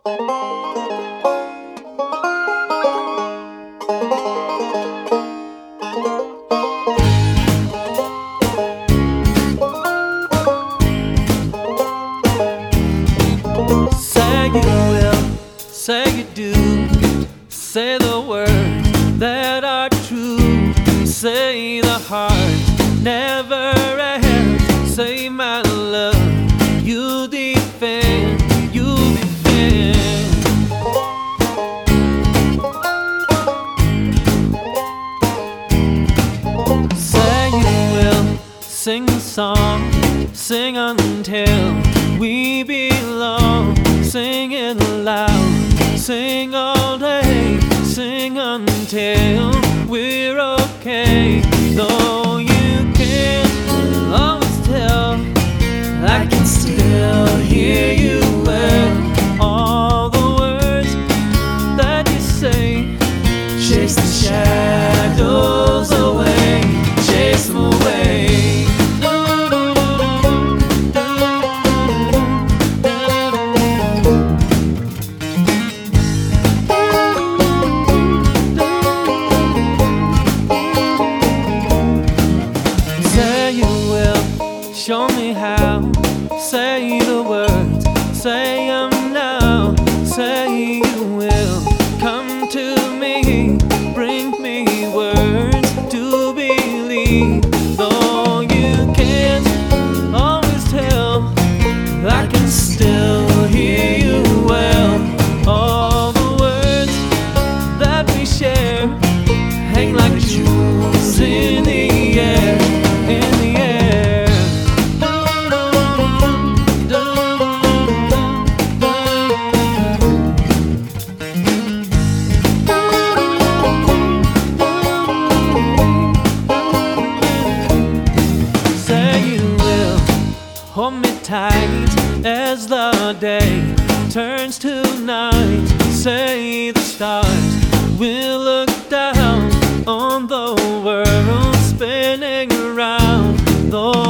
Say you will, say you do, say the words that are true, say the heart never ends, say my love, you defend, you defend. Say you will, sing a song, sing until we belong, sing it loud, sing all day, sing until we're okay. Though you can't always tell, I can still hear you well. All the words that you say, chase the shadows away, chase them away. Show me how, say the words, say them now, say you will come to me, bring me words to believe. Though you can't always tell, I can still hear you well. All the words that we share hang like jewels in the air, in the air. Hold me tight as the day turns to night. Say the stars will look down on the world spinning around. Though